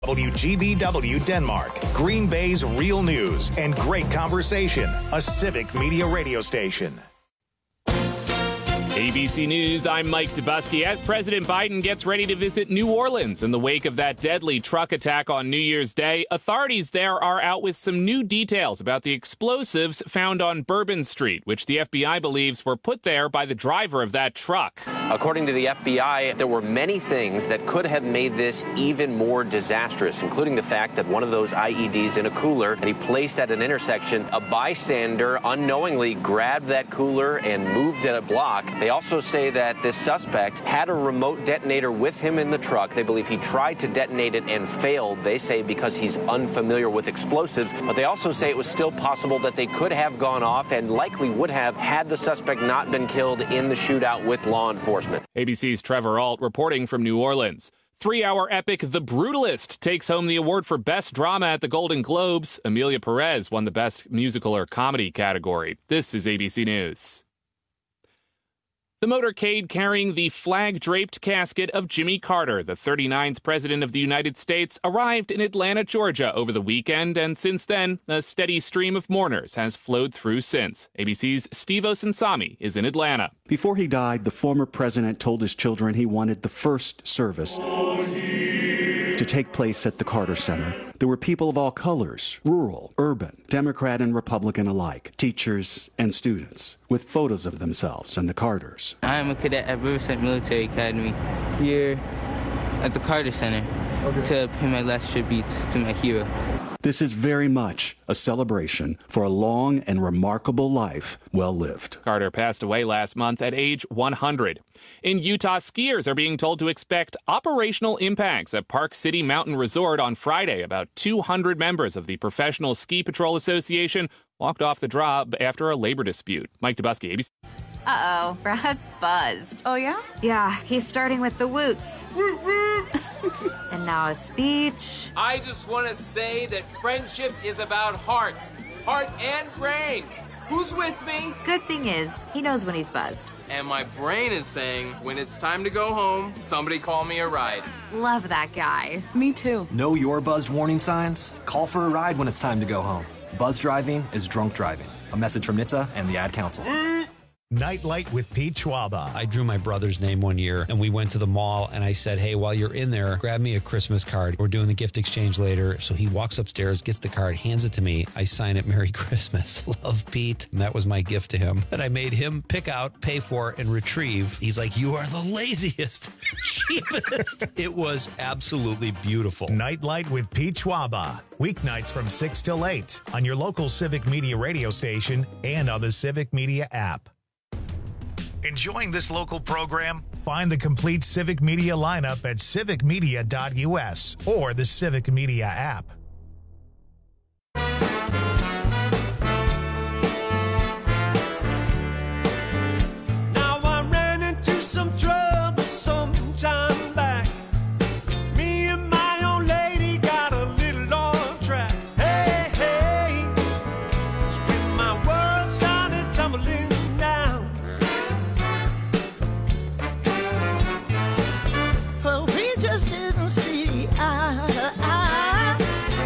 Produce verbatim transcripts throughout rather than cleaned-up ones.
W G B W Denmark, Green Bay's real news and great conversation, a civic media radio station. A B C News, I'm Mike Dubusky. As President Biden gets ready to visit New Orleans in the wake of that deadly truck attack on New Year's Day, authorities there are out with some new details about the explosives found on Bourbon Street, which the F B I believes were put there by the driver of that truck. According to the F B I, there were many things that could have made this even more disastrous, including the fact that one of those I E Ds in a cooler that he placed at an intersection, a bystander unknowingly grabbed that cooler and moved it a block. They also say that this suspect had a remote detonator with him in the truck. They believe he tried to detonate it and failed, they say, because he's unfamiliar with explosives. But they also say it was still possible that they could have gone off and likely would have had the suspect not been killed in the shootout with law enforcement. A B C's Trevor Ault reporting from New Orleans. Three-hour epic The Brutalist takes home the award for Best Drama at the Golden Globes. Emilia Perez won the Best Musical or Comedy category. This is A B C News. The motorcade carrying the flag-draped casket of Jimmy Carter, the thirty-ninth President of the United States, arrived in Atlanta, Georgia over the weekend, and since then, a steady stream of mourners has flowed through since. A B C's Steve Osunsami is in Atlanta. Before he died, the former president told his children he wanted the first service to take place at the Carter Center. There were people of all colors, rural, urban, Democrat and Republican alike, teachers and students, with photos of themselves and the Carters. I am a cadet at Riverside Military Academy here at the Carter Center to pay my last tributes to my hero. This is very much a celebration for a long and remarkable life well lived. Carter passed away last month at age one hundred. In Utah, skiers are being told to expect operational impacts at Park City Mountain Resort on Friday. About two hundred members of the Professional Ski Patrol Association walked off the job after a labor dispute. Mike Dubusky, A B C. Uh-oh, Brad's buzzed. Oh, yeah? Yeah, he's starting with the woots. And now a speech. I just want to say that friendship is about heart. Heart and brain. Who's with me? Good thing is, he knows when he's buzzed. And my brain is saying, when it's time to go home, somebody call me a ride. Love that guy. Me too. Know your buzzed warning signs? Call for a ride when it's time to go home. Buzz driving is drunk driving. A message from N H T S A and the Ad Council. Nightlight with Pete Schwaba. I drew my brother's name one year, and we went to the mall, and I said, hey, while you're in there, grab me a Christmas card. We're doing the gift exchange later. So he walks upstairs, gets the card, hands it to me. I sign it, Merry Christmas. Love, Pete. And that was my gift to him that I made him pick out, pay for, and retrieve. He's like, you are the laziest, cheapest. It was absolutely beautiful. Nightlight with Pete Schwaba. Weeknights from six till eight on your local Civic Media radio station and on the Civic Media app. Enjoying this local program? Find the complete Civic Media lineup at civic media dot u s or the Civic Media app. Now I ran into some trouble some time back. Me and my old lady got a little on track. Hey, hey, it's when my world started tumbling down. Well, we just didn't see eye to eye.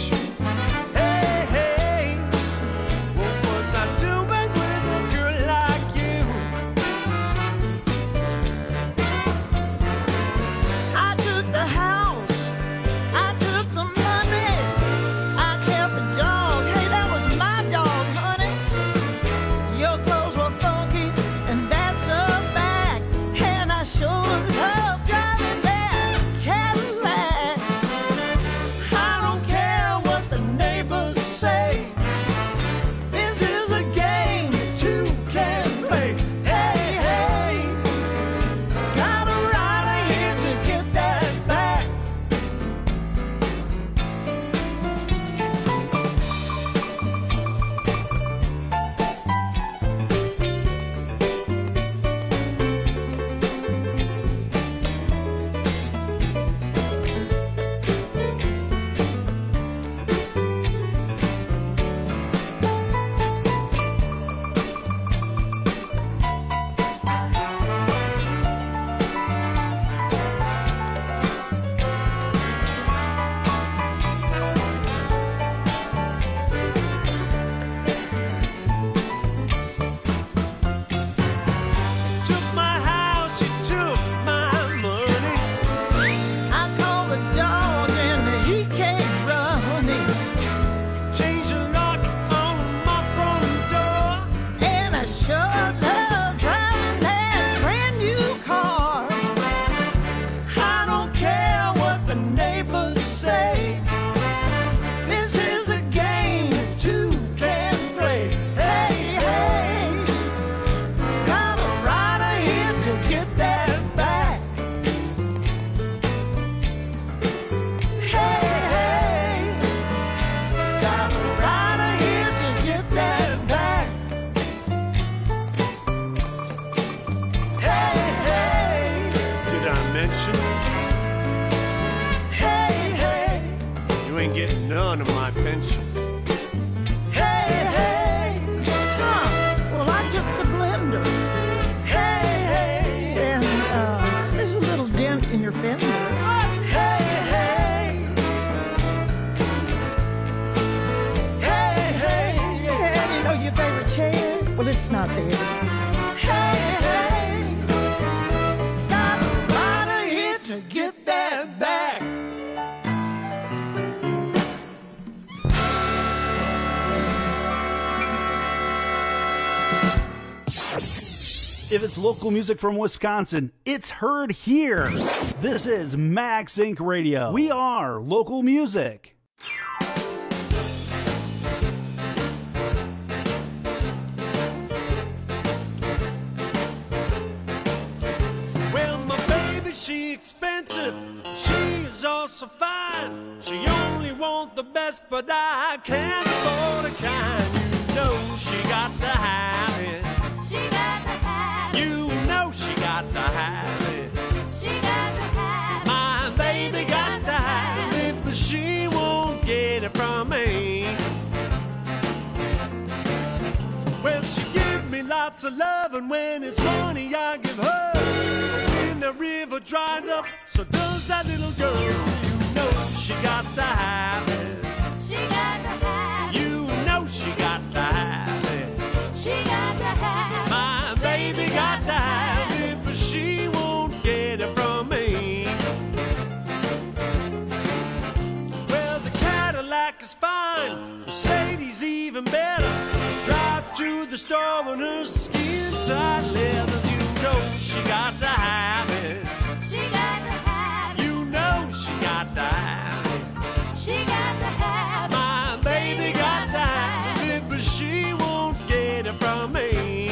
mention. Hey, hey, what was I doing with a girl like you? I took the house, I took the money, I kept the dog. Hey, that was my dog, honey. Your clothes were funky, and that's a fact. And I sure love driving that Cadillac. I don't care what the neighbors say. This is a game two can play. Hey, hey, got a rider here to get that back. Took my house, you took my money. I called the dog and he came running. Changed the lock on my front door, and I sure love driving that brand new car. I don't care what the neighbors say. This is a game two can play. Hey, hey, got a rider here to get that back. Hey, hey, got a rider here to get that back. Hey, hey, did I mention? Hey, hey, you ain't getting none of my pension. Hey, hey, huh, well I took the blender. Hey, hey, and uh, there's a little dent in your fender. Hey, hey, hey, hey, and you know your favorite chair? Well, it's not there. Hey, hey, got a rider here to get that back. If it's local music from Wisconsin, it's heard here. This is Max Inc Radio. We are local music. Well, my baby, she expensive. She is also fine. She only want the best, but I can't afford a kind. You know she got to have it. She got to have it. You know she got to have it. She got to have it. My baby got to have it, but she won't get it from me. Well, she give me lots of love, and when it's money I give her. When the river dries up, so does that little girl. You know she got to have it. She got to have it. You know she got to have it. She got to have it. My baby got to have it, but she won't get it from me. Well, the Cadillac is fine, Mercedes even better. Drive to the store when her skin side leathers. You know she got to have it. She got to have it. You know she got to have it. She got to have it. My baby got to have it, but she won't get it from me.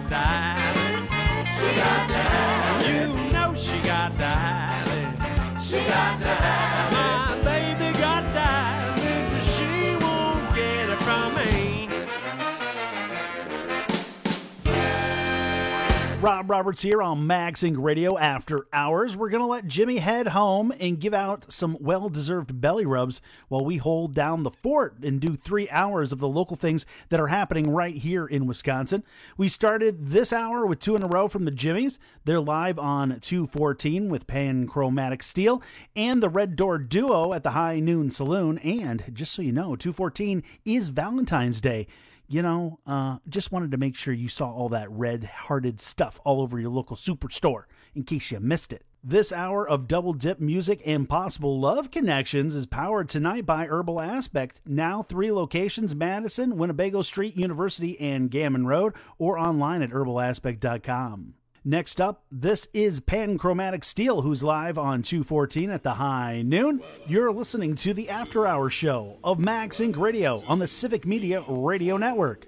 to have it. She got to have it. You know she got to have it. She got to have it. My baby got to have it, but she won't get it from me. Rob Roberts here on Max Inc Radio After Hours. We're going to let Jimmy head home and give out some well-deserved belly rubs while we hold down the fort and do three hours of the local things that are happening right here in Wisconsin. We started this hour with two in a row from the Jimmies. They're live on two fourteen with Panchromatic Steel and the Red Door Duo at the High Noon Saloon. And just so you know, two fourteen is Valentine's Day. You know, uh, just wanted to make sure you saw all that red-hearted stuff all over your local superstore in case you missed it. This hour of Double Dip music and possible love connections is powered tonight by Herbal Aspect. Now three locations: Madison, Winnebago Street, University, and Gammon Road, or online at herbal aspect dot com. Next up, this is Panchromatic Steel, who's live on two fourteen at the High Noon. You're listening to the After Hours show of Max Inc Radio on the Civic Media Radio Network.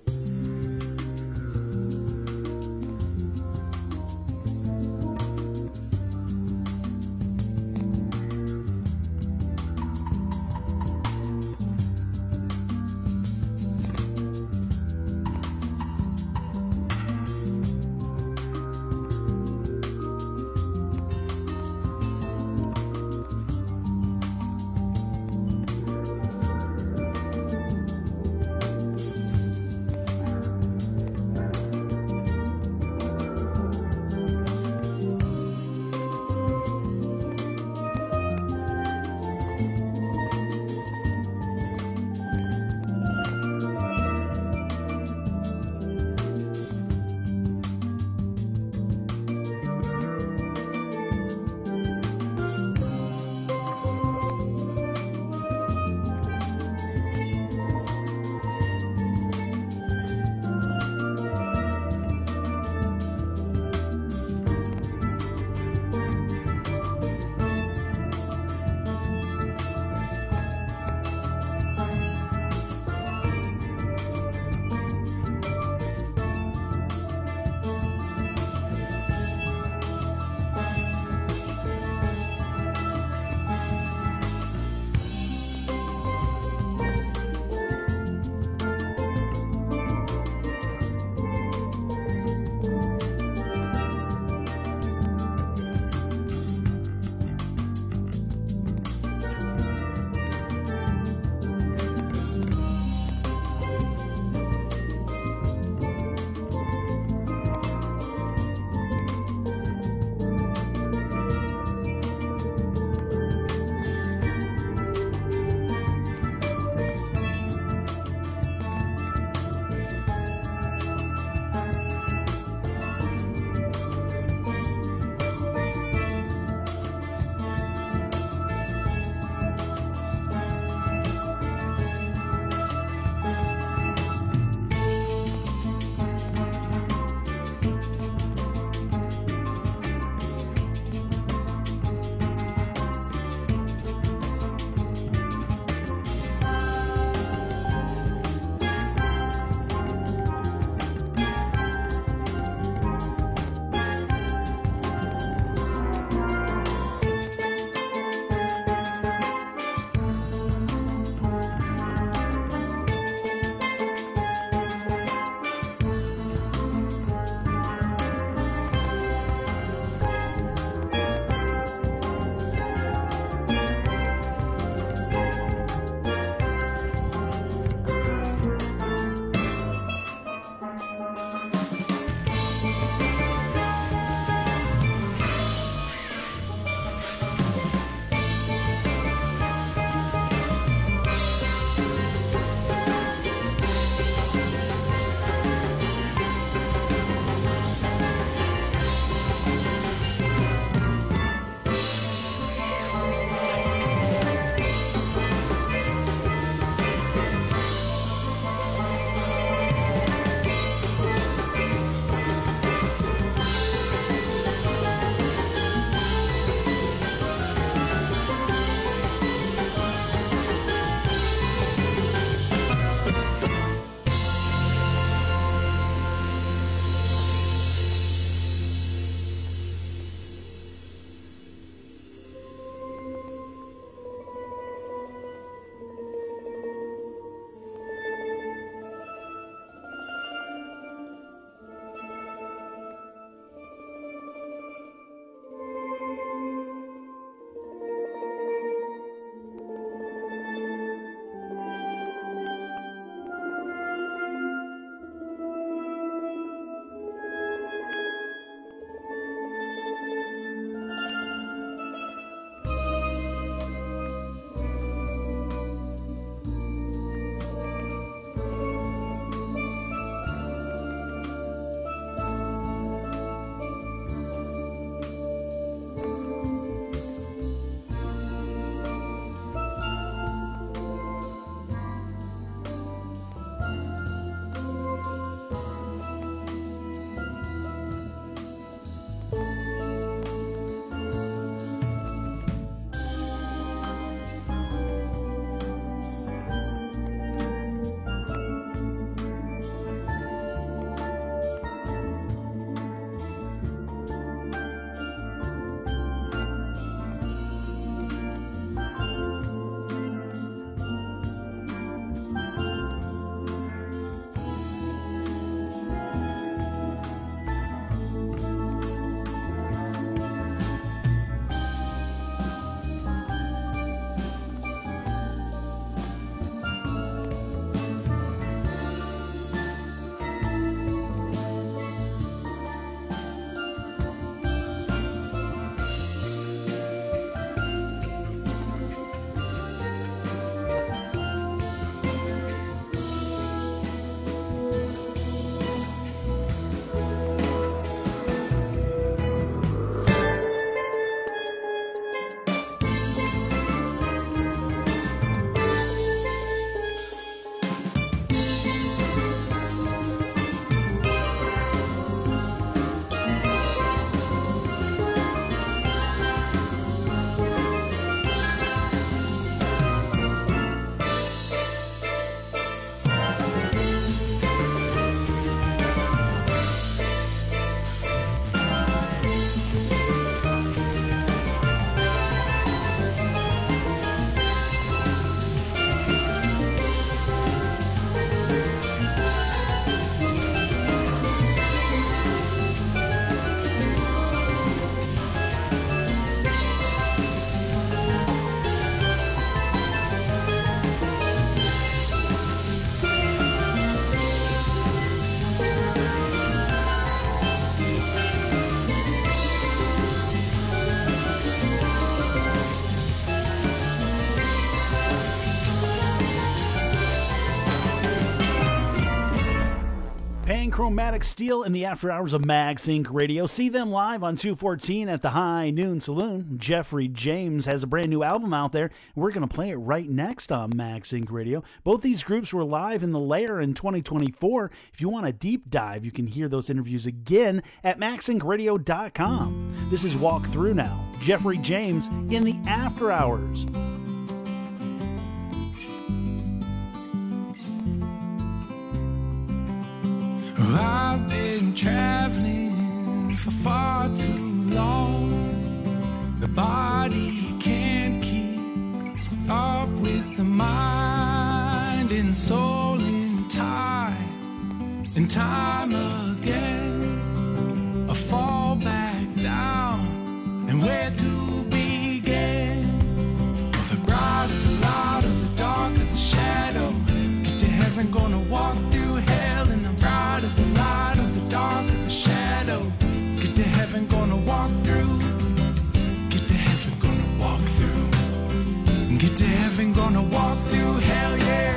Chromatic Steel in the after hours of MagSync Radio. See them live on two fourteen at the High Noon Saloon. Jeffrey James has a brand new album out there. We're going to play it right next on MagSync Radio. Both these groups were live in the Lair in twenty twenty-four. If you want a deep dive, you can hear those interviews again at mag sync radio dot com. This is Walk Through Now. Jeffrey James in the after hours. I've been traveling for far too long. The body can't keep up with the mind and soul in time and time again. I fall back down, and where to begin? Oh, the bright of the light of the dark of the shadow. Get to heaven, gonna walk through hell in the bright of the light of the dark of the shadow. Get to heaven, gonna walk through. Get to heaven, gonna walk through. Get to heaven, gonna walk through hell, yeah.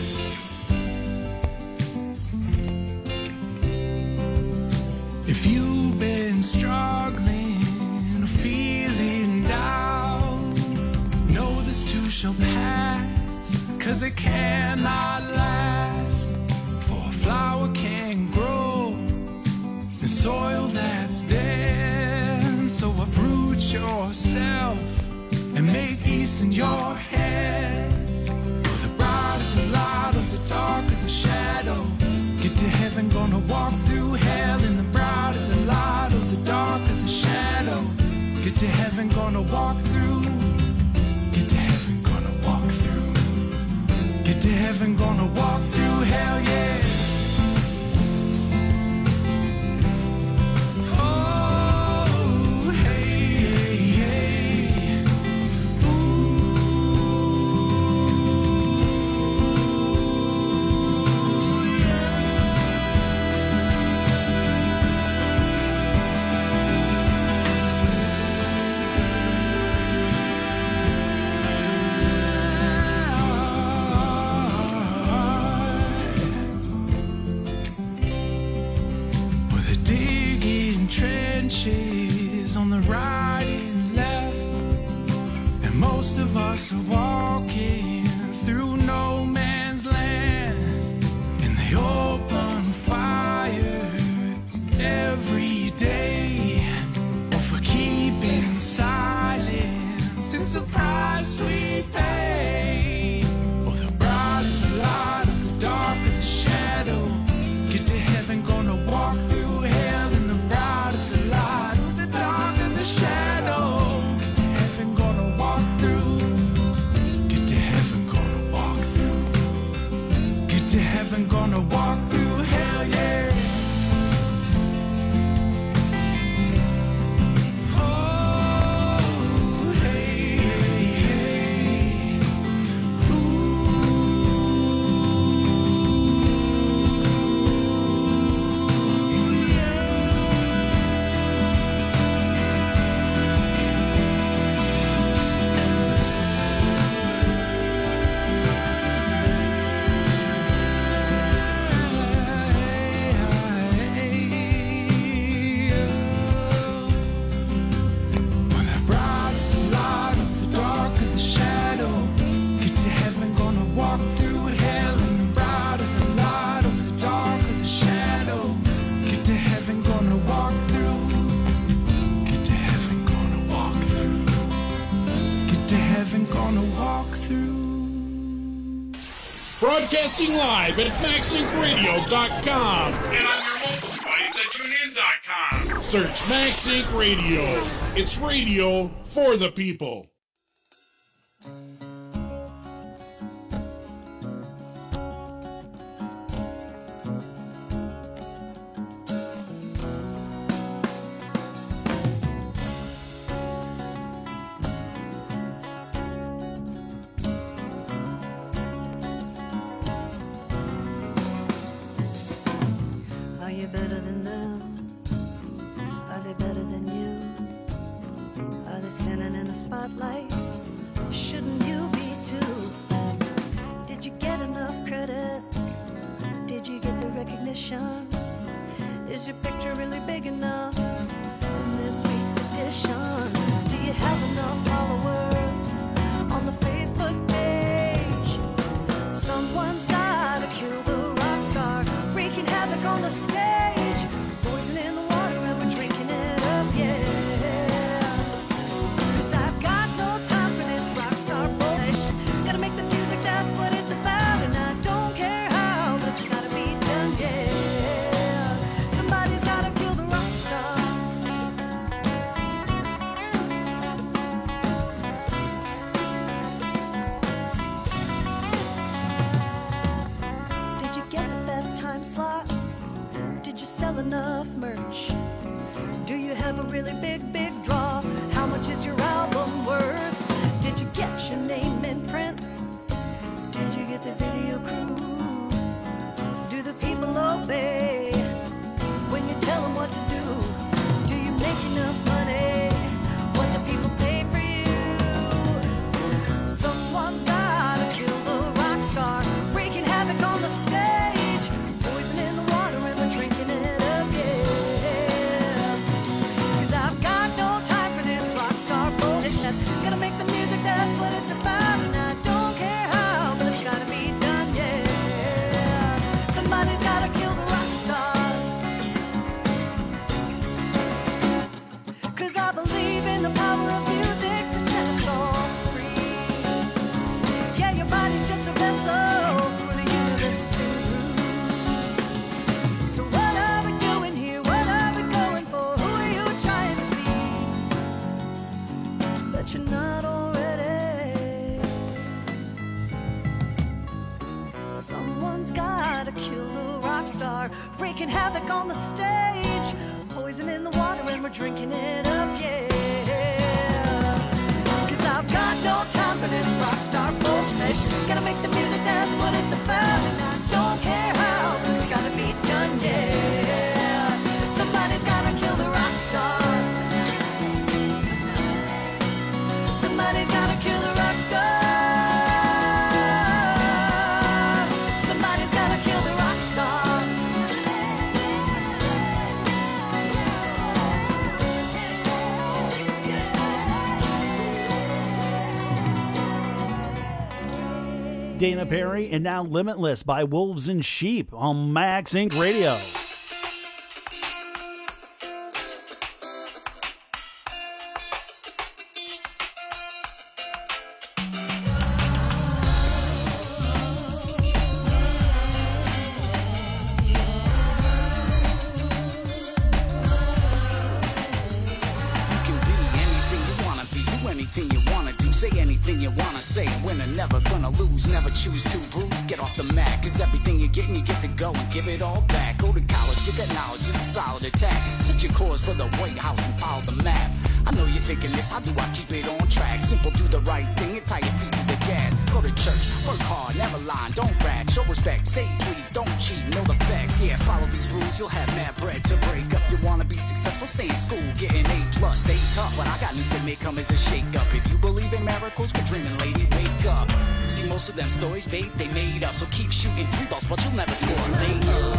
If you've been struggling or feeling down, know this too shall pass, 'cause it cannot last. For a flower can grow in soil that's dead. So uproot yourself and make peace in your head. For the bright of the light of the dark of the shadow. Get to heaven, gonna walk through hell in the bright of the light of the dark of the shadow. Get to heaven, gonna walk through. Get to heaven, gonna walk through. Get to heaven, gonna walk through hell, yeah. Oh, hey, hey, hey. Ooh, trenches on the right and left, and most of us are walking through no man's land. And they open fire every day, or for keeping silence, it's a price we pay. Oh, the bright of the light of the dark of the shadow. Get to heaven, gonna walk through hell in the bright of the light of the dark of the shadow. Get to heaven, gonna walk through. Get to heaven, gonna walk through. Get to heaven, gonna walk through hell, yeah. Oh, hey, hey, hey. Broadcasting live at mag sync radio dot com and on your mobile device at tune in dot com. Search MagSync Radio. It's radio for the people. Are you better than them? Are they better than you? Are they standing in the spotlight? Shouldn't you be too? Did you get enough credit? Did you get the recognition? Is your picture really big enough? In this week's edition, do you have enough followers on the Facebook page? Someone's gotta kill the rock star, wreaking havoc on the stage, poison in the water and we're drinking it up, yeah. 'Cause I've got no time for this rock star bullshit. Gotta make the music, that's what it's about, and I don't care how, but it's gotta be done, yeah. Somebody's gotta kill the rock star. Did you get the best time slot? Did you sell enough merch? Do you have a really big, big draw? How much is your album worth? Did you get your name in print? Did you get the video crew? Do the people obey when you tell them what to do? Do you make enough money? What do people pay for you? Someone's gotta kill the rock star, wreaking havoc on the stage, poison in the water and we're drinking it up, yeah. 'Cause I've got no time for this rock star bullshit. Gotta make the music, that's what it's about, and I don't care how, but it's gotta be done, yeah. Somebody's gotta kill the rock star. 'Cause I believe in the power of music to set us all free. Yeah, your body's just a vessel for the universe to sing through. So what are we doing here? What are we going for? Who are you trying to be that you're not already? Someone's gotta kill the rock star, wreaking havoc on the stage, poison in the water and we're drinking it up, yeah. 'Cause I've got no time for this rock star bullshit. Gotta make the music, that's what it's about, and I don't care how, but it's gotta be done, yeah. Somebody's gotta kill the rock star. Somebody's gotta kill the rock star. Somebody's gotta kill the rock star. Dana Perry, and now Limitless by Wolves and Sheep on Max Inc Radio. Anything you wanna do, say anything you wanna say. Winner, never gonna lose, never choose to bruise. Get off the mat, cause everything you're getting, you get to go and give it all back. Go to college, get that knowledge, it's a solid attack. Set your course for the White House and follow the map. I know you're thinking this, how do I keep it on track? Simple, do the right thing and tie your feet to the gas. Go to church, work hard, never lie, don't brag. Show respect, say please, don't cheat, know the facts. Yeah, follow these rules, you'll have mad bread to break up. You wanna be successful, stay in school, get an A plus, stay tough. But I got news that may come as a shake up. If you believe in miracles, quit dreaming, lady, wake up. See, most of them stories, babe, they made up. So keep shooting three balls, but you'll never score, lay up.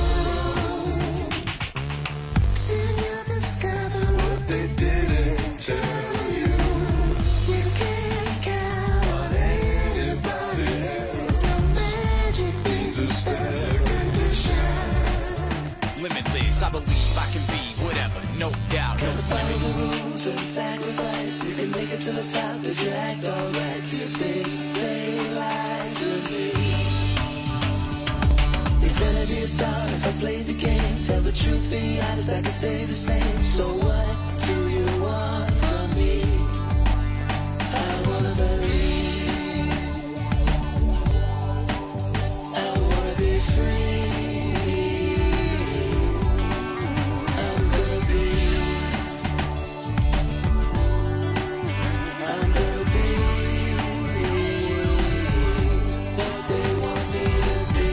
Soon you'll discover what they didn't tell you. You can't count on anybody else. There's no magic beans or special condition. Limitless, I believe I can be whatever, no doubt, no Follow limits. the rules and sacrifice. You can make it to the top if you act alright. Do you think they lied to me? They said I'd be a star if I played the game. Tell the truth, be honest, I can stay the same. So what do you want from me? I wanna believe. I wanna be free. I'm gonna be. I'm gonna be what they want me to be.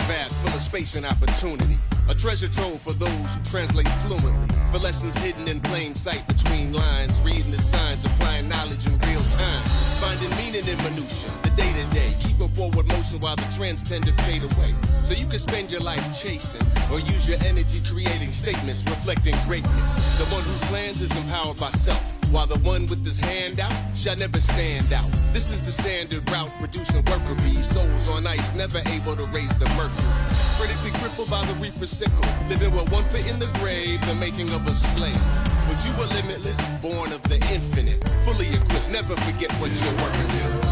vast, full of space and opportunity. A treasure trove for those who translate fluently. For lessons hidden in plain sight between lines. Reading the signs, applying knowledge in real time. Finding meaning in minutia, the day-to-day. Keeping forward motion while the trends tend to fade away. So you can spend your life chasing, or use your energy creating statements reflecting greatness. The one who plans is empowered by self, while the one with his hand out shall never stand out. This is the standard route, producing worker bees. Souls on ice, never able to raise the mercury. Critically crippled by the reaper sickle, living with one foot in the grave, the making of a slave. But you were limitless, born of the infinite, fully equipped, never forget what you're working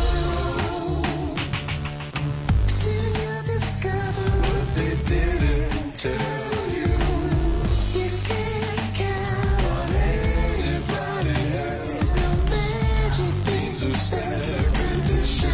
with. Soon you'll discover what they didn't tell you. You can't count on anybody else. There's no magic beans or special condition.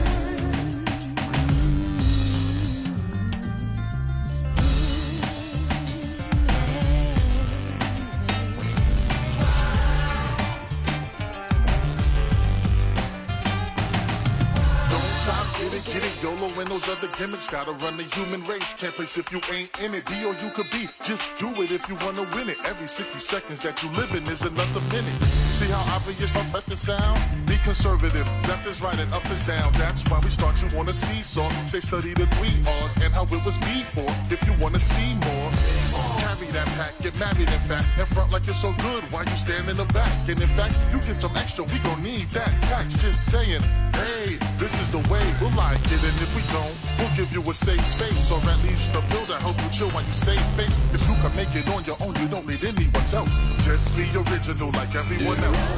Get it, YOLO and those other gimmicks. Gotta run the human race. Can't place if you ain't in it. Be or you could be. Just do it if you wanna win it. Every sixty seconds that you living is another minute. See how obvious our left is sound? Be conservative. Left is right and up is down. That's why we start you on a seesaw. Say study the three R's and how it was before. If you wanna see more, carry that pack. Get married in fact. In front like you're so good while you stand in the back. And in fact, you get some extra. We gon' need that tax. Just saying, hey, this is the way. We'll like it, and if we don't, we'll give you a safe space, or at least a builder help you chill while you save face. If you can make it on your own, you don't need anyone's help. Just be original like everyone else.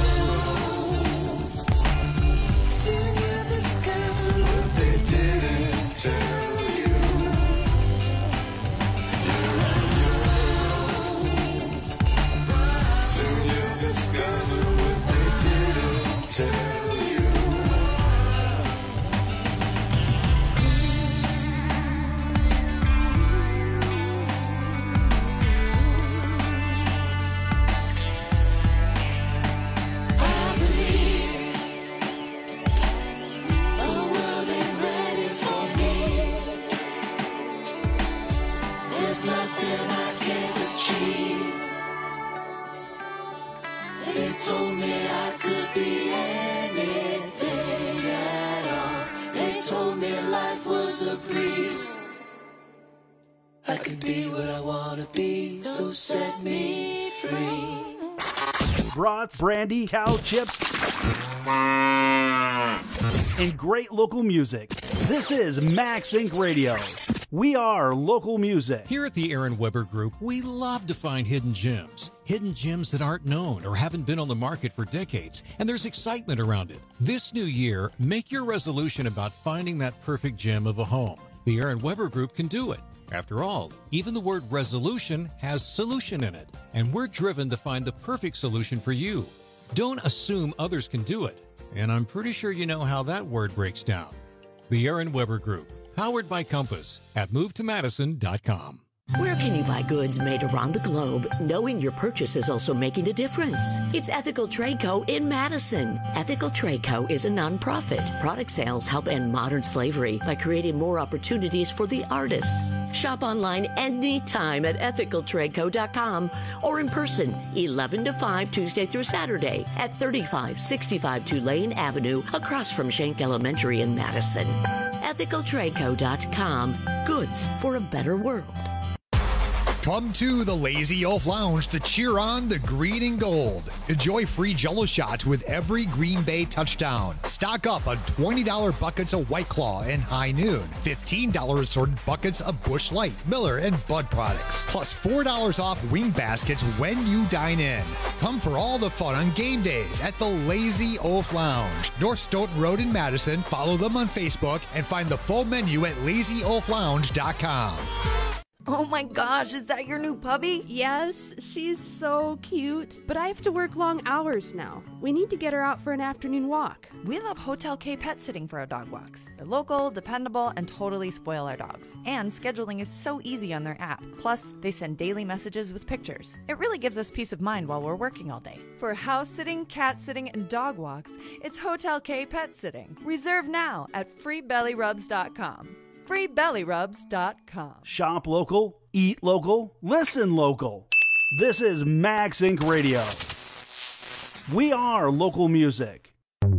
Soon you'll discover what they didn't tell you. Soon you'll discover what they didn't tell you. There's nothing I can't achieve. They told me I could be anything at all. They told me life was a breeze. I could be what I wanna be, so set me free. Brats, brandy, cow chips, and great local music. This is Max Inc Radio. We are local music. Here at the Aaron Weber Group, we love to find hidden gems. Hidden gems that aren't known or haven't been on the market for decades, and there's excitement around it. This new year, make your resolution about finding that perfect gem of a home. The Aaron Weber Group can do it. After all, even the word resolution has solution in it, and we're driven to find the perfect solution for you. Don't assume others can do it, and I'm pretty sure you know how that word breaks down. The Aaron Weber Group, powered by Compass at move to madison dot com. Where can you buy goods made around the globe, knowing your purchase is also making a difference? It's Ethical Trade Co. in Madison. Ethical Trade Co. is a nonprofit. Product sales help end modern slavery by creating more opportunities for the artists. Shop online anytime at ethical trade co dot com or in person, eleven to five, Tuesday through Saturday at thirty-five sixty-five Tulane Avenue, across from Schenck Elementary in Madison. ethical trade co dot com. Goods for a better world. Come to the Lazy Oaf Lounge to cheer on the green and gold. Enjoy free Jell-O shots with every Green Bay touchdown. Stock up on twenty dollars buckets of White Claw and High Noon. fifteen dollars assorted buckets of Busch Light, Miller, and Bud products. Plus four dollars off wing baskets when you dine in. Come for all the fun on game days at the Lazy Oaf Lounge. North Stoughton Road in Madison. Follow them on Facebook and find the full menu at lazy oaf lounge dot com. Oh my gosh, is that your new puppy? Yes, she's so cute. But I have to work long hours now. We need to get her out for an afternoon walk. We love Hotel K Pet Sitting for our dog walks. They're local, dependable, and totally spoil our dogs. And scheduling is so easy on their app. Plus, they send daily messages with pictures. It really gives us peace of mind while we're working all day. For house sitting, cat sitting, and dog walks, it's Hotel K Pet Sitting. Reserve now at free belly rubs dot com. free belly rubs dot com. Shop local, eat local, listen local. This is Max Incorporated. Radio. We are local music.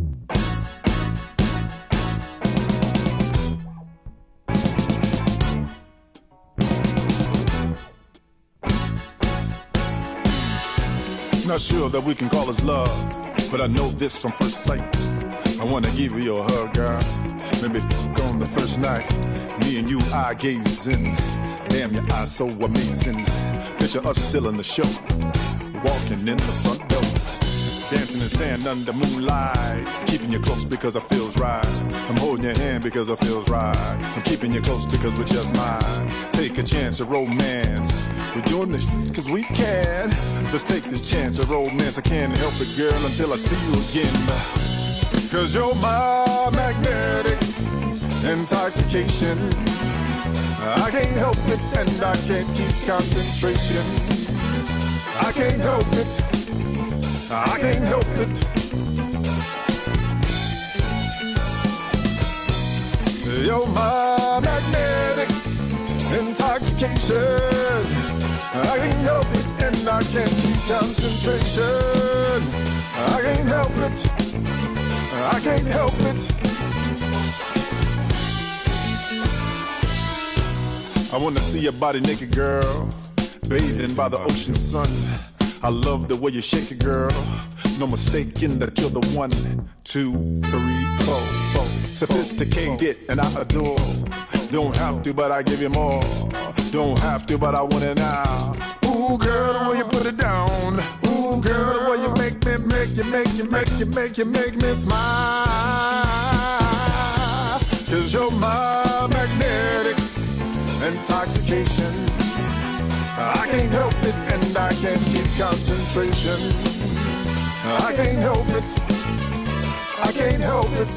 Not sure that we can call this love, but I know this from first sight. I wanna give you a hug, girl. Maybe fuck on the first night. Me and you eye gazing. Damn, your eyes so amazing. Picture us still in the show, walking in the front door, dancing in sand under moonlight. Keeping you close because it feels right. I'm holding your hand because it feels right. I'm keeping you close because we're just mine. Take a chance of romance. We're doing this because we can. Let's take this chance of romance. I can't help it, girl, until I see you again. Cause you're my magnetic intoxication. I can't help it and I can't keep concentration. I can't help it. I can't help it. You're my magnetic intoxication. I can't help it and I can't keep concentration. I can't help it. I can't help it. I wanna see your body naked, girl, bathing by the ocean sun. I love the way you shake it, girl. No mistaking that you're the one. Two, three, four, four. Sophisticated and I adore. Don't have to, but I give you more. Don't have to, but I want it now. Ooh, girl, the way you put it down. Ooh, girl, the way you make me, make you, make you, make you, make you, make me smile. Cause you're my magnetic intoxication. I can't help it and I can't keep concentration. I can't help it. I can't help it.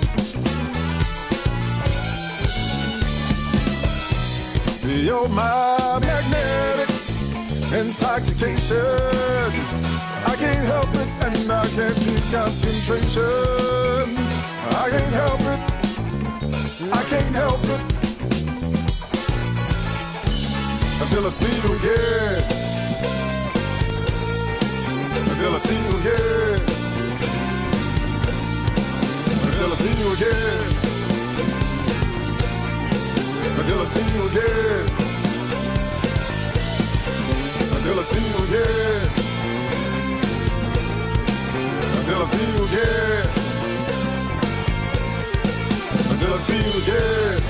You're my magnetic intoxication. I can't help it and I can't keep concentration. I can't help it. I can't help it. Until I see you again. Until I see you again. Until I see you again. Until I see you again. Until I see you again. Until I see you again. Until I see you again.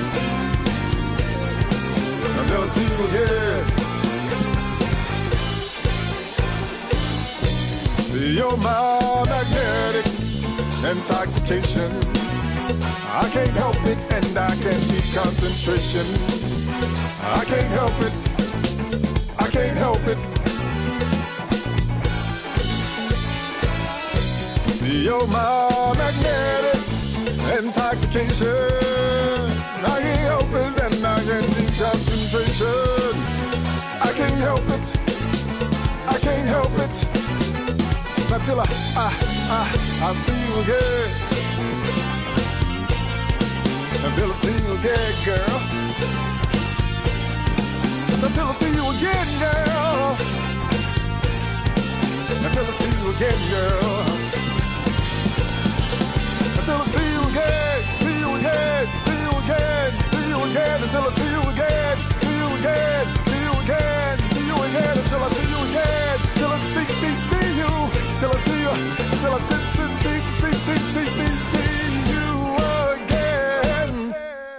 Until I see you again. You're my magnetic intoxication. I can't help it and I can't keep concentration. I can't help it. I can't help it. You're my magnetic intoxication. I can't help it and I can't keep concentration. I can't help it. I can't help it. Not till I, I, I, I see you again. Until I see you again, girl. Until I see you again, girl. Until I see you again, girl. Until I see you again, see you again, see you again, see you again. Until I see you again, see you again, see you again, see you again. Until I see you again, till I see, see, see you. Till I see you, till I see, see, see, see, see, see, see, see you again.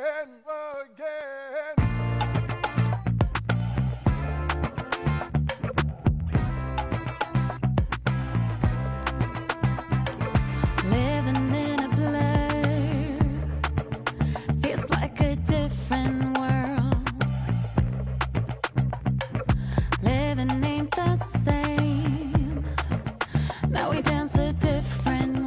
Living in a blur feels like a different world. Living ain't the same. Now we dance a different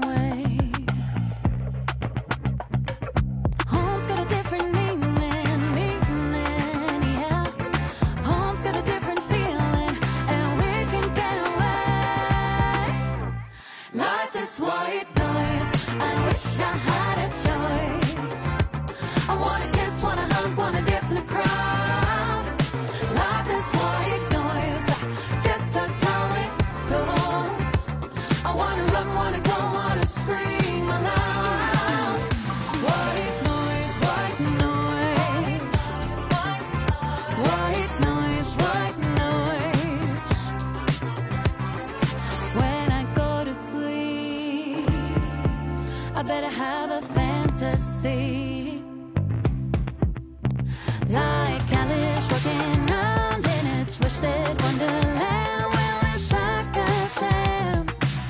I better have a fantasy. Like Alice walking around in a twisted wonderland. Well, it's like I said,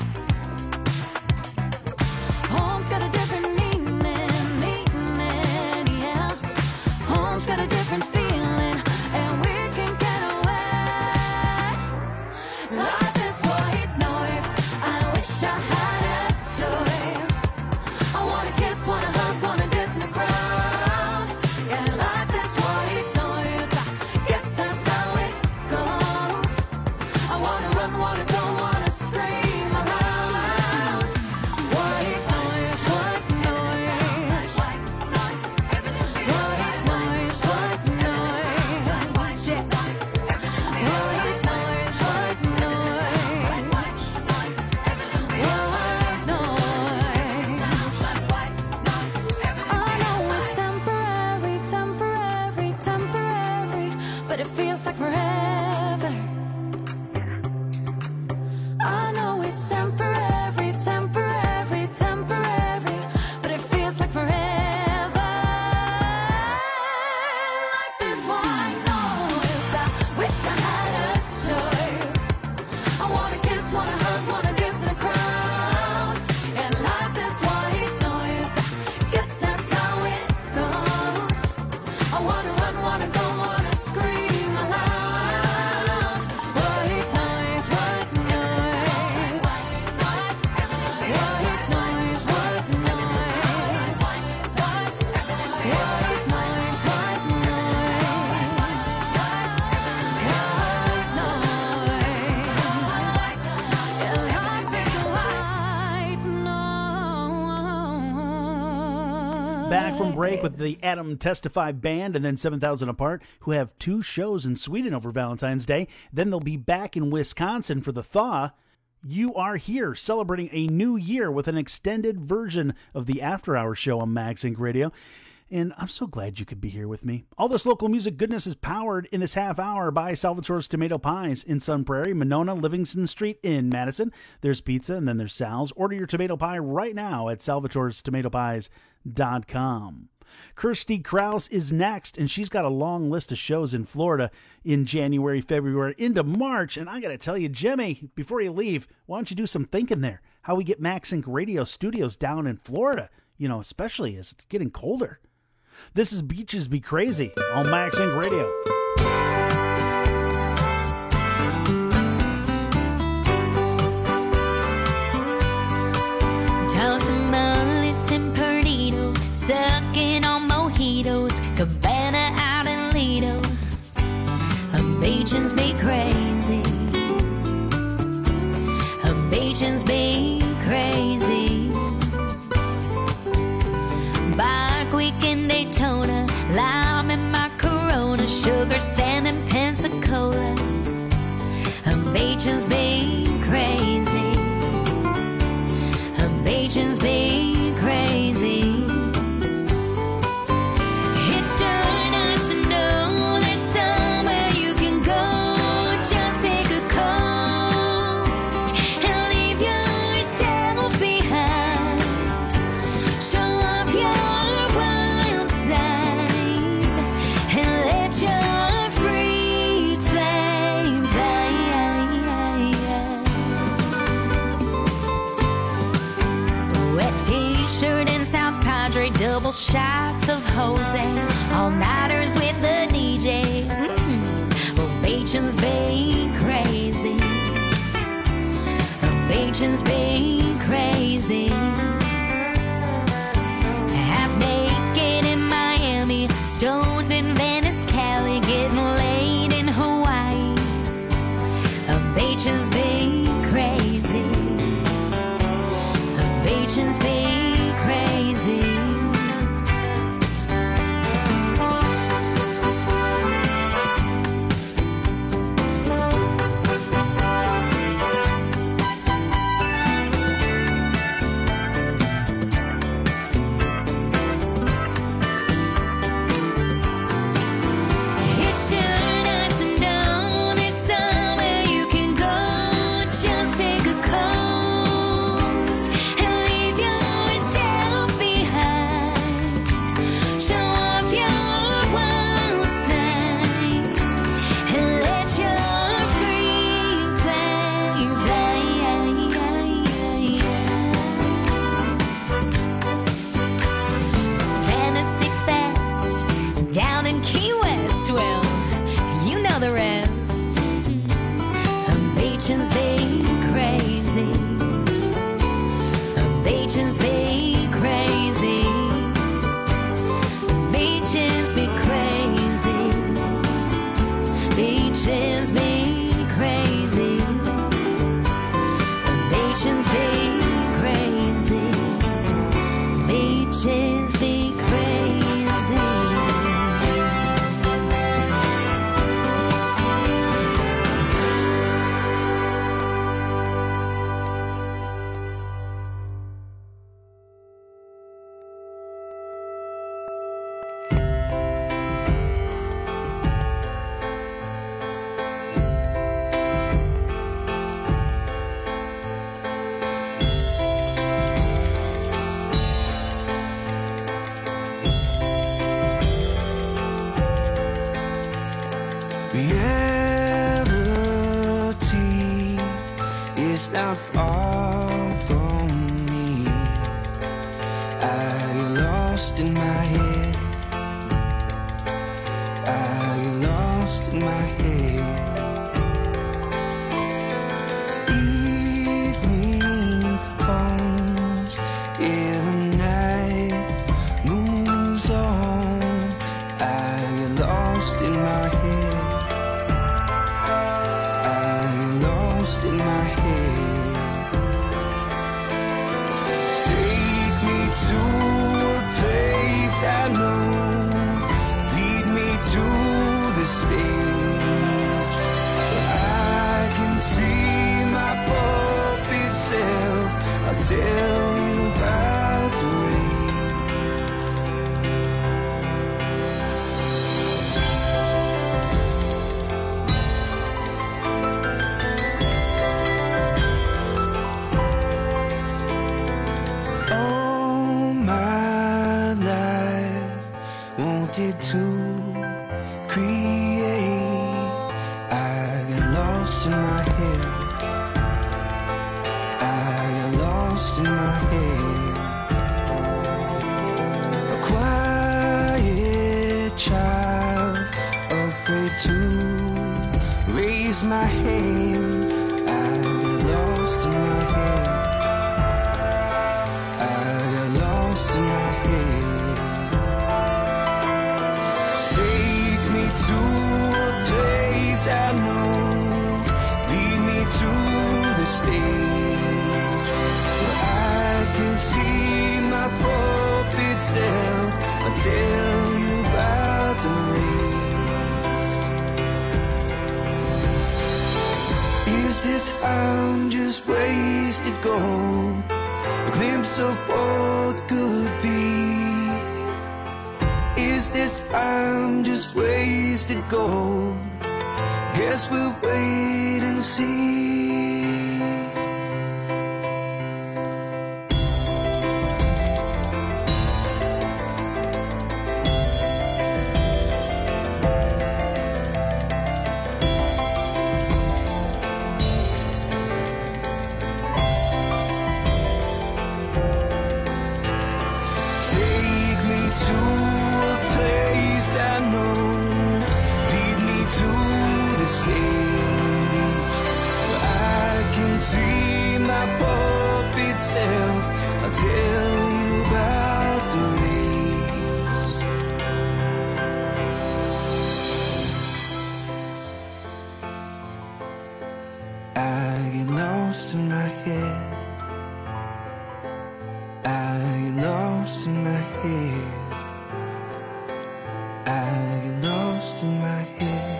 home's got a different meaning, meaning, yeah. Home's got a different feeling, and we can get away. Life is white noise. I wish I had a choice. I wanna kiss, wanna hug, wanna dance in the crowd. Yeah, life is white noise. I guess that's how it goes. I wanna run, wanna go, wanna scream aloud. White noise, white noise. White noise, white noise, white noise. White noise, white noise. I know it's temporary, temporary, temporary, but it feels like forever. I know it's temporary, temporary, temporary, but it feels like forever. Life is white noise. I wish I had a choice. I wanna kiss, wanna hug, wanna dance in the crowd. And life is white noise. Guess that's how it goes. I wanna run, wanna go, wanna scream aloud. White noise, white noise. White noise, white noise. White noise, white Back from break with the Adam Testify Band and then seven thousand Apart, who have two shows in Sweden over Valentine's Day. Then they'll be back in Wisconsin for the Thaw. You are here celebrating a new year with an extended version of the After Hours show on MagZinc Radio. And I'm so glad you could be here with me. All this local music goodness is powered in this half hour by Salvatore's Tomato Pies in Sun Prairie, Monona, Livingston Street in Madison. There's pizza and then there's Sal's. Order your tomato pie right now at salvatores tomato pies dot com. Kirsty Krause is next, and she's got a long list of shows in Florida in January, February, into March. And I got to tell you, Jimmy, before you leave, why don't you do some thinking there? How we get MagZinc Radio studios down in Florida, you know, especially as it's getting colder. This is Beaches Be Crazy on MagZinc Radio. Tossing mullets and Perdido, sucking on mojitos, Cabana out in Lido. Beaches be crazy. Beaches be crazy. Bike week in Daytona, lime in my Corona, sugar, sand, and Pensacola. Beaches be crazy. Beaches be crazy. It's sure nice to know there's somewhere you can go. Just pick a coast and leave yourself behind. Show off your wild side and let your freak flame fly. Wet t-shirt and South Padre, double shots of Jose, all-nighters with the D J. Mm. Well, Beaches be crazy. Beaches be crazy. Half naked in Miami, stoned in Venice, Cali, getting laid in Hawaii. Beaches be crazy. Beaches be crazy. Bachan's be crazy. Bachan's be crazy. Bachan's be crazy. Bachan's be crazy. Bachan's be crazy. Bachan's be crazy. Reality is not far from me. I get lost in my head. I get lost in my head. Evening comes, yeah, the night moves on. I get lost in my head. In my head, take me to a place I know, lead me to the stage where I can see my puppet self. I'll tell you about the to create. I got lost in my head. I got lost in my head. A quiet child, afraid to raise my hand. I got lost in my head. I got lost in my head. To a place I know, lead me to the stage where I can see my puppet self. I'll tell you about the race. Is this time just wasted gold? A glimpse of what could be? Is this time just wasted gold? Guess we'll wait and see. Take me to I know, lead me to the stage where I can see my puppet self. I'll tell you about the race. I get lost in my head. I get lost in my head. I get lost in my head.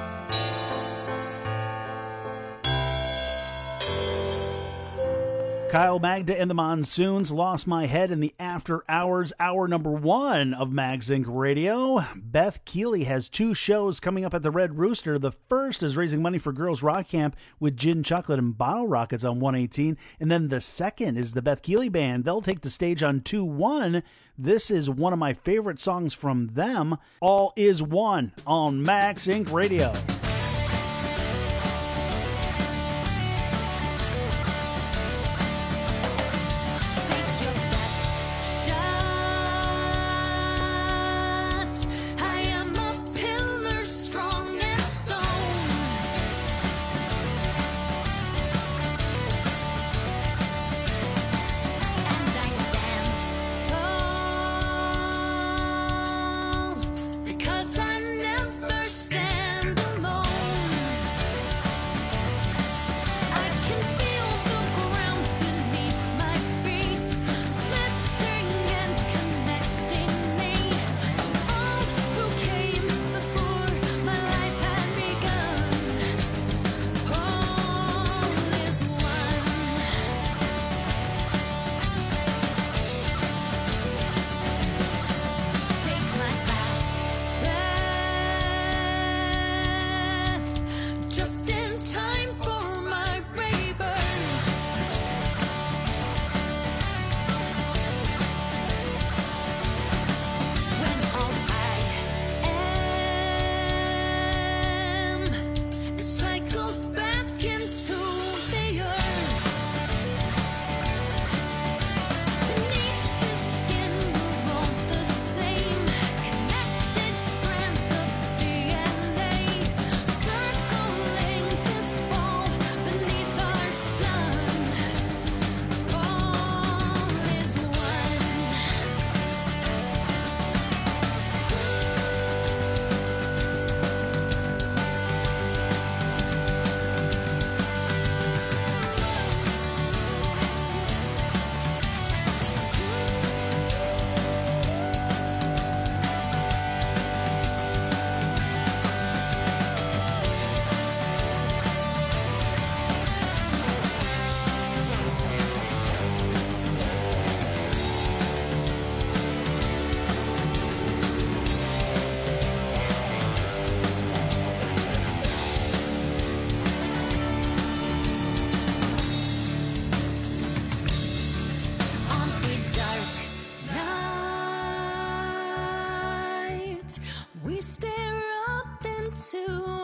Kyle Magda and the Monsoons, Lost My Head in the After Hours, hour number one of Mags Incorporated. Radio. Beth Keeley has two shows coming up at the Red Rooster. The first is raising money for Girls Rock Camp with Gin Chocolate and Bottle Rockets on one eighteen. And then the second is the Beth Keeley Band. They'll take the stage on two one. This is one of my favorite songs from them, All Is One, on Mags Incorporated. Radio.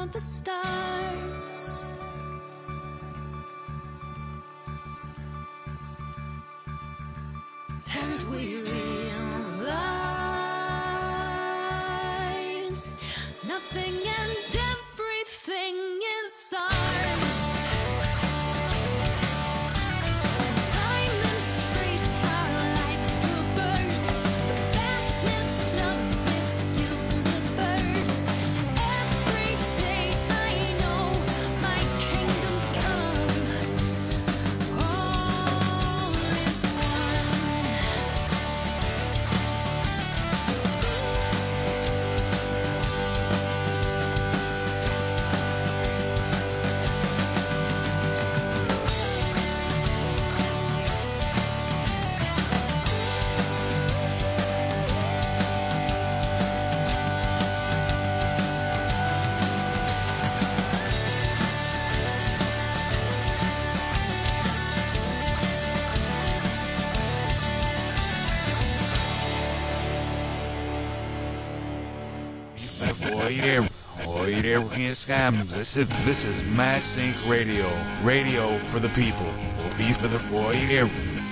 count the stars. And we realize nothing and everything is ours. Time and space are like strippers. The vastness of this universe. Every day I know my kingdom's come. All is Oye, oye, scams. This is this is Mad Sync Radio, radio for the people. Oye, for the oye.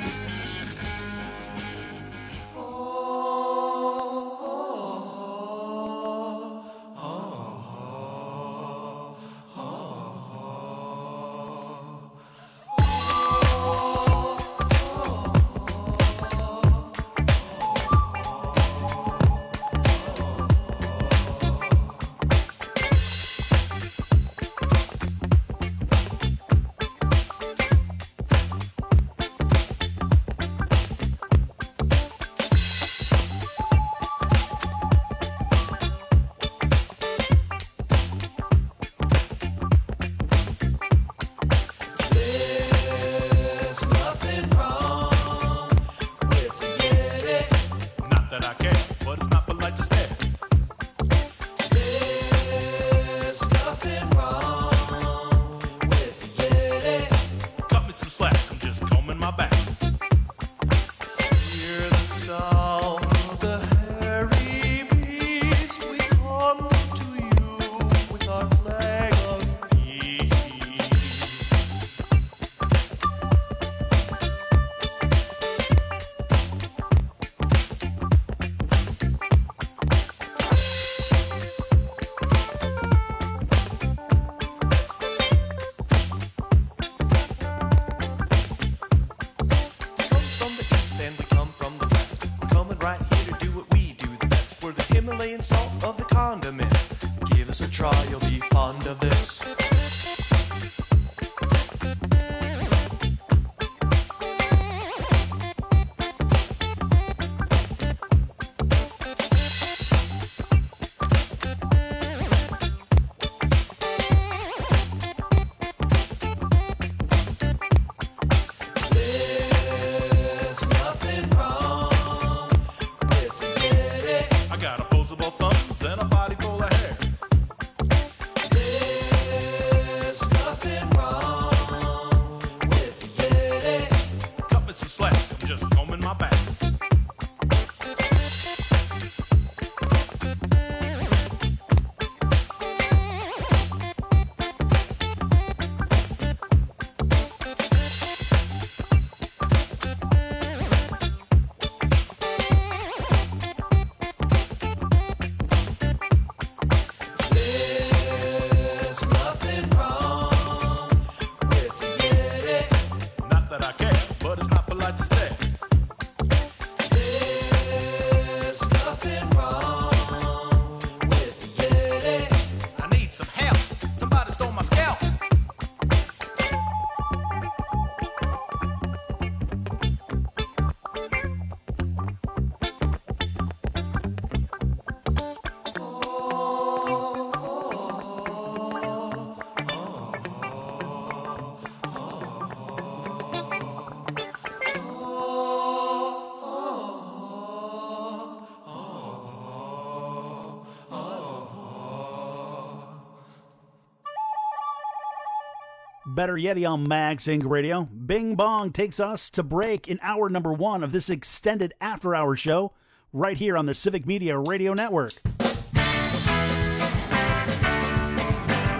Better Yeti on MagSync Radio. Bing Bong takes us to break in hour number one of this extended after-hour show right here on the Civic Media Radio Network.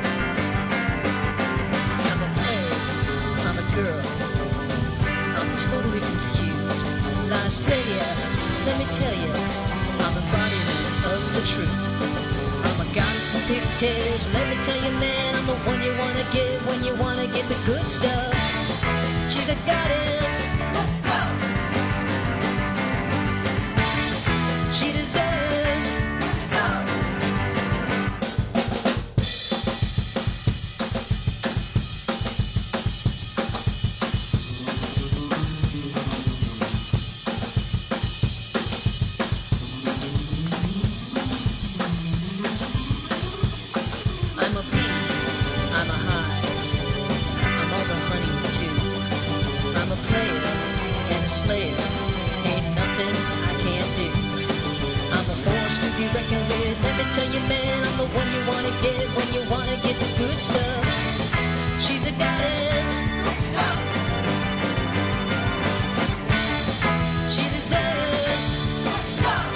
I slay ya, let me tell ya, I'm embodiment of the truth. I'm a goddess in pigtails, let me tell you, man, I'm the one you wanna get when you wanna get the good stuff. She's a goddess. Good stuff. She deserves good stuff. I'm a bee, I'm a hive, I'm all the honey too. I'm a player and a slayer, ain't nothing I can't do. I'm a force to be reckoned with, let me tell you, man, I'm the one you wanna get when you wanna get the good stuff. She's a goddess. Good stuff. She deserves good stuff.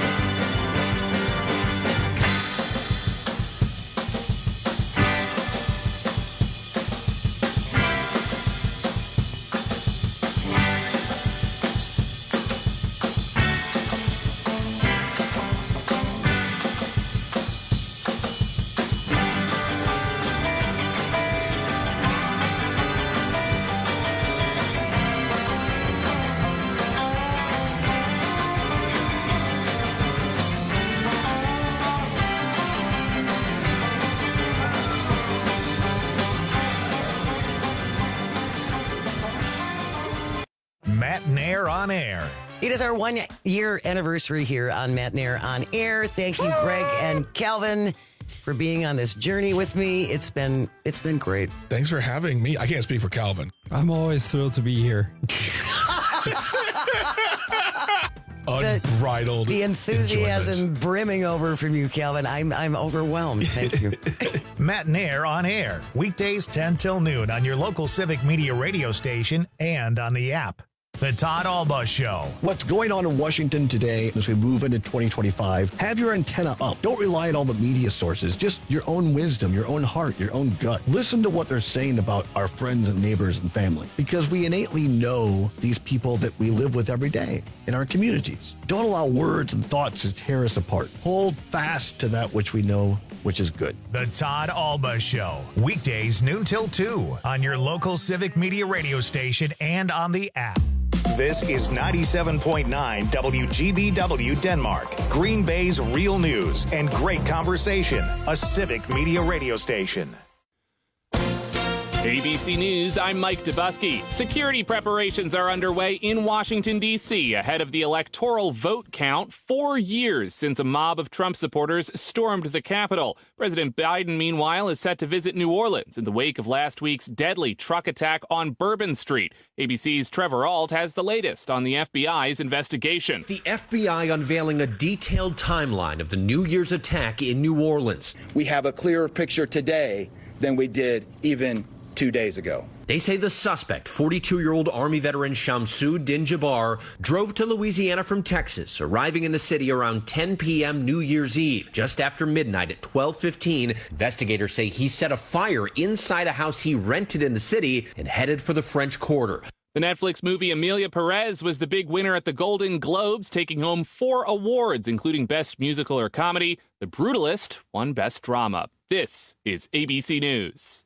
Matt Nair on air. It is our one year anniversary here on Matt Nair on air. Thank you, Greg and Calvin, for being on this journey with me. It's been it's been great. Thanks for having me. I can't speak for Calvin. I'm always thrilled to be here. Unbridled. The enthusiasm enjoyment. brimming over from you, Calvin. I'm I'm overwhelmed. Thank you. Matt Nair on air. Weekdays ten till noon on your local Civic Media radio station and on the app. The Todd Alba Show. What's going on in Washington today as we move into twenty twenty-five? Have your antenna up. Don't rely on all the media sources. Just your own wisdom, your own heart, your own gut. Listen to what they're saying about our friends and neighbors and family, because we innately know these people that we live with every day in our communities. Don't allow words and thoughts to tear us apart. Hold fast to that which we know, which is good. The Todd Alba Show. Weekdays noon till two on your local Civic Media radio station and on the app. This is ninety-seven point nine W G B W Denmark, Green Bay's real news and great conversation, a Civic Media radio station. A B C News, I'm Mike Dubusky. Security preparations are underway in Washington, D C ahead of the electoral vote count, four years since a mob of Trump supporters stormed the Capitol. President Biden, meanwhile, is set to visit New Orleans in the wake of last week's deadly truck attack on Bourbon Street. A B C's Trevor Ault has the latest on the F B I's investigation. The F B I unveiling a detailed timeline of the New Year's attack in New Orleans. We have a clearer picture today than we did even two days ago. They say the suspect, forty-two-year-old Army veteran Shamsud Din-Jabbar, drove to Louisiana from Texas, arriving in the city around ten p.m. New Year's Eve. Just after midnight at twelve fifteen, investigators say he set a fire inside a house he rented in the city and headed for the French Quarter. The Netflix movie Emilia Perez was the big winner at the Golden Globes, taking home four awards, including Best Musical or Comedy. The Brutalist won Best Drama. This is A B C News.